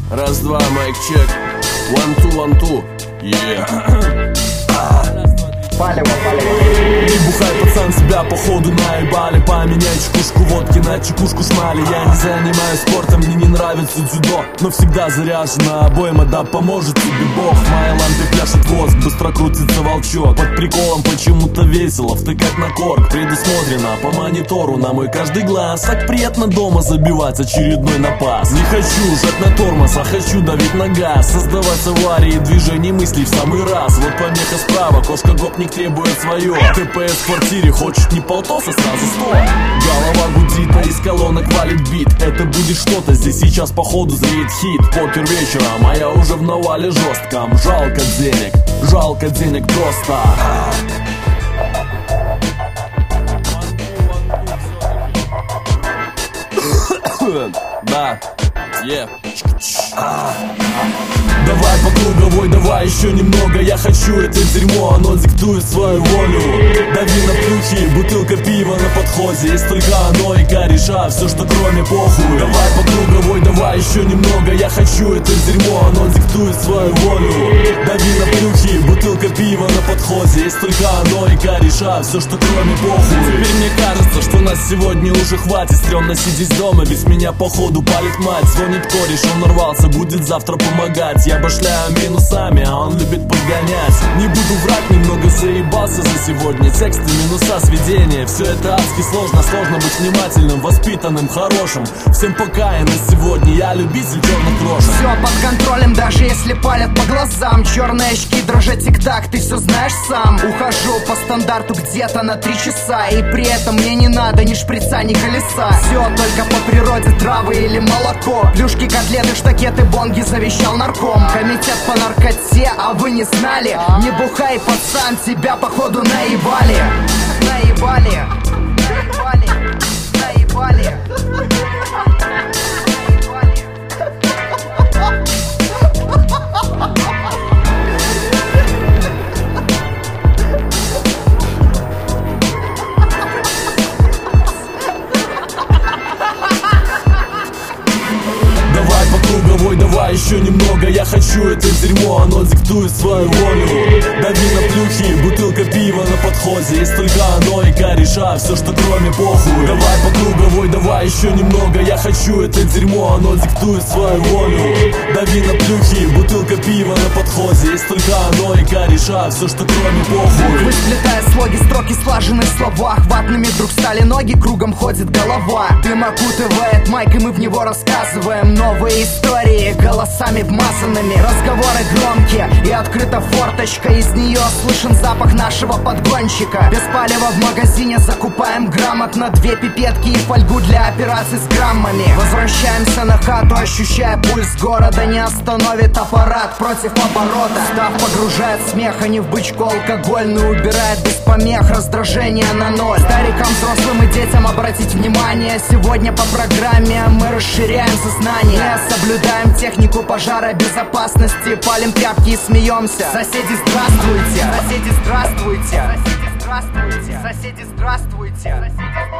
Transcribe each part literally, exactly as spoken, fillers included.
Раз-два, майк-чек. One-two, one-two. Yeah. Палево, палево. Не бухай, пацан, себя походу наебали. Поменяй чекушку водки на чекушку шмали. Я не занимаюсь спортом, мне не нравится дзюдо, но всегда заряжена обойма, да поможет тебе Бог. В моей лампе пляшет воск, быстро крутится волчок. Под приколом почему-то весело втыкать на корк. Предусмотрено по монитору на мой каждый глаз. Так приятно дома забивать очередной напас. Не хочу жать на тормоз, а хочу давить на газ. Создавать аварии, движений мыслей в самый раз. Вот помеха справа, кошка-гопник требует свое. ТПС в квартире, хочет не полтоса, сразу сто. Голова гудит, а из колонок валит бит. Это будет что-то, здесь сейчас походу зреет хит. Покер вечером, а я уже в навале жестком. Жалко денег, жалко денег просто. Да, yeah. Давай по круговой, давай еще немного. Я хочу это дерьмо, оно диктует свою волю. Дави на плюхи, бутылка пива на подходе. Есть только оно и кореша, все что кроме похуй. Давай по круговой, давай еще немного. Я хочу это дерьмо, оно диктует свою волю. Дави на плюхи, бутылка пива на подходе. Есть только оно и кореша, все что кроме похуй. Теперь мне кажется, что нас сегодня уже хватит. Стремно сидеть дома, ведь меня походу палит мать. Звонит кореш, он нарвался, будет завтра помогать. Я башляю минусами, а он любит подгонять. Не буду врать, немного заебался за сегодня. Тексты, минуса, сведения, все это адски сложно. Сложно быть внимательным, воспитанным, хорошим. Всем пока и на сегодня, я любитель черных крошек. Все под контролем, даже если палят по глазам. Черные очки дрожат тик-так, ты все знаешь сам. Ухожу по стандарту где-то на три часа. И при этом мне не надо ни шприца, ни колеса. Все только по природе, травы или молоко. Плюшки, котлеты, штакеты, бонги завещал нарком. Комитет по наркоте, а вы не знали? Не бухай, пацан, тебя походу наебали. Наебали. Наебали. Наебали. Давай еще немного, я хочу это дерьмо, оно диктует свою волю. Дави на плюхи, бутылка пива на подходе. Есть только оно и кореша, все что кроме похуй. Давай по круговой, давай еще немного. Я хочу это дерьмо, оно диктует свою волю. Дави на плюхи, бутылка пива на подходе. Есть только оно и кореша, все что кроме похуй. Вы сплетая слоги, строки слажены в словах. Ватными вдруг стали ноги, кругом ходит голова. Дым окутывает майк, и мы в него рассказываем новые истории голосами вмазанными. Разговоры громкие и открыта форточка. Из нее слышен запах нашего подгонщика. Без палева в магазине закупаем грамотно. Две пипетки и фольгу для операций с граммами. Возвращаемся на хату, ощущая пульс города. Не остановит аппарат против оборота. Став погружает смех, а не в бычку алкогольную. Убирает без помех, раздражение на ноль. Старикам, взрослым и детям обратить внимание. Сегодня по программе мы расширяем сознание. Соблюдаем технику пожара безопасности. Палим тряпки и смеемся. Соседи, здравствуйте! Соседи, здравствуйте! Соседи, здравствуйте! Соседи,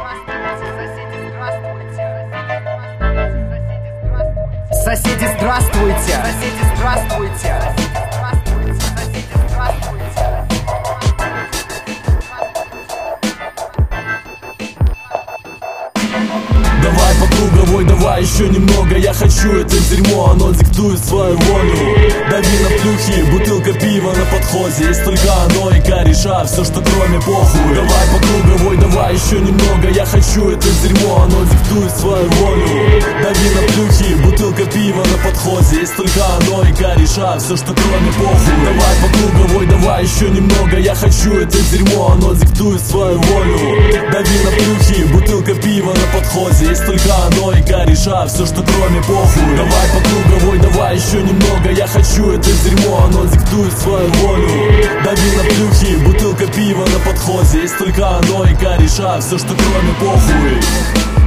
здравствуйте! Соседи, здравствуйте! Соседи, здравствуйте! Соседи, здравствуйте! Давай по круговой, давай еще немного. Я хочу это дерьмо, оно диктует свою волю. Дави на плюхи, бутылка пива на подходе. Есть только оно и кореша, все что кроме похуй. Давай по круговой, давай еще немного. Я хочу это дерьмо, оно диктует свою волю. Дави на плюхи, бутылка пива на подходе. Есть только оно и кореша, все что кроме похуй. Давай по круговой, давай еще немного. Я хочу это дерьмо, оно диктует свою волю. Дави на плюхи, бутылка пива на подходе. Есть только оно и кореша, все что кроме похуй. Давай по круговой, давай еще немного. Я хочу это дерьмо, оно диктует свою волю. Дави на плюхи, бутылка пива на подходе. Есть только оно и кореша, все что кроме похуй.